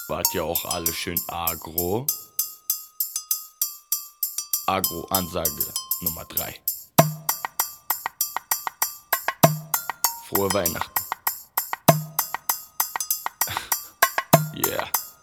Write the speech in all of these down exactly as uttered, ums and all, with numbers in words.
Wart ja auch alle schön agro. Agro-Ansage Nummer drei. Frohe Weihnachten. Yeah.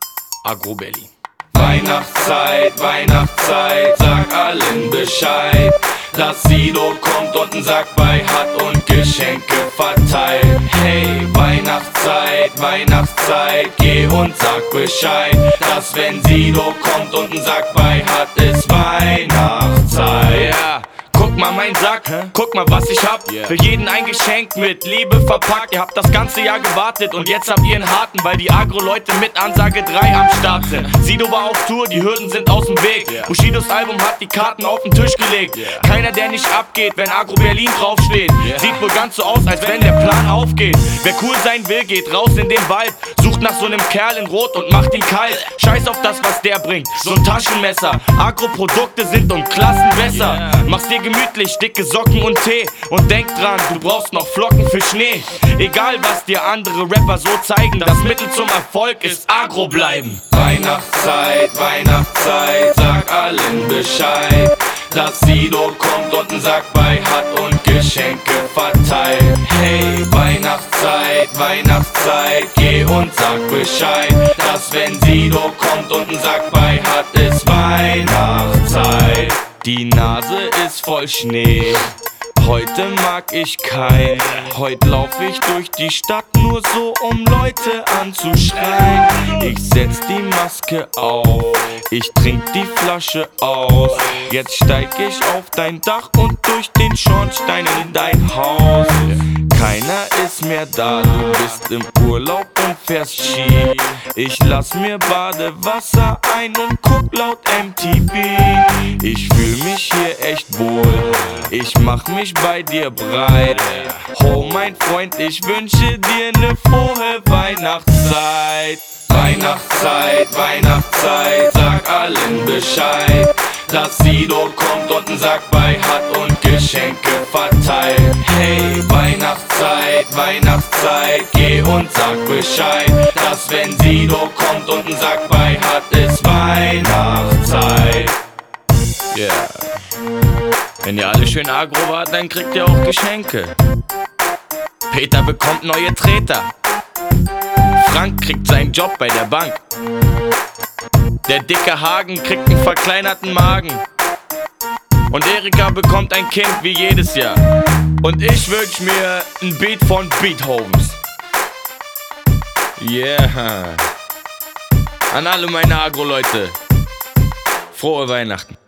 Agro Berlin. Weihnachtszeit, Weihnachtszeit, sag allen Bescheid, dass Sido kommt und einen Sack bei hat und Geschenke verteilt. Hey, Weihnachtszeit, Weihnachtszeit, geh und sag Bescheid, dass wenn Sido kommt und einen Sack bei hat, ist Weihnachtszeit. Yeah. Guck mal mein Sack, guck mal was ich hab. Yeah. Für jeden ein Geschenk mit Liebe verpackt. Ihr habt das ganze Jahr gewartet und jetzt habt ihr einen harten, weil die Agro-Leute mit Ansage drei am Start sind. Sido war auf Tour, die Hürden sind aus dem Weg. Yeah. Bushidos Album hat die Karten auf den Tisch gelegt. Yeah. Keiner, der nicht abgeht, wenn Agro Berlin draufsteht. Yeah. Sieht wohl ganz so aus, als wenn der Plan aufgeht. Wer cool sein will, geht raus in den Wald, sucht nach so einem Kerl in Rot und macht ihn kalt. Scheiß auf das, was der bringt, so ein Taschenmesser. Agro-Produkte sind um Klassen besser. Yeah. Mach's dir gemütlich, dicke Socken und Tee. Und denk dran, du brauchst noch Flocken für Schnee. Egal was dir andere Rapper so zeigen, das Mittel zum Erfolg ist Agro bleiben. Weihnachtszeit, Weihnachtszeit, sag allen Bescheid, dass Sido kommt und einen Sack bei hat und Geschenke verteilt. Hey, Weihnachtszeit, Weihnachtszeit, geh und sag Bescheid, dass wenn Sido kommt und einen Sack bei hat, ist Weihnachtszeit. Die Nase ist voll Schnee, heute mag ich keinen. Heute lauf ich durch die Stadt nur so, um Leute anzuschreien. Ich setz die Maske auf, ich trink die Flasche aus. Jetzt steig ich auf dein Dach und durch den Schornstein in dein Haus. Keiner ist mehr da, du bist im Urlaub und fährst Ski. Ich lass mir Badewasser ein und guck laut M T V. Ich fühl mich hier echt wohl, ich mach mich bei dir breit. Oh mein Freund, ich wünsche dir ne frohe Weihnachtszeit. Weihnachtszeit, Weihnachtszeit, sag allen Bescheid, dass Sido kommt und einen Sack bei hat und Geschenke verteilt. Hey, Weihnachtszeit, Weihnachtszeit, geh und sag Bescheid, dass wenn Sido kommt und einen Sack bei hat, ist Weihnachtszeit. Yeah. Wenn ihr alle schön agro wart, dann kriegt ihr auch Geschenke. Peter bekommt neue Treter. Frank kriegt seinen Job bei der Bank. Der dicke Hagen kriegt einen verkleinerten Magen. Und Erika bekommt ein Kind wie jedes Jahr. Und ich wünsch mir ein Beat von Beethovens. Yeah. An alle meine Agro-Leute, frohe Weihnachten.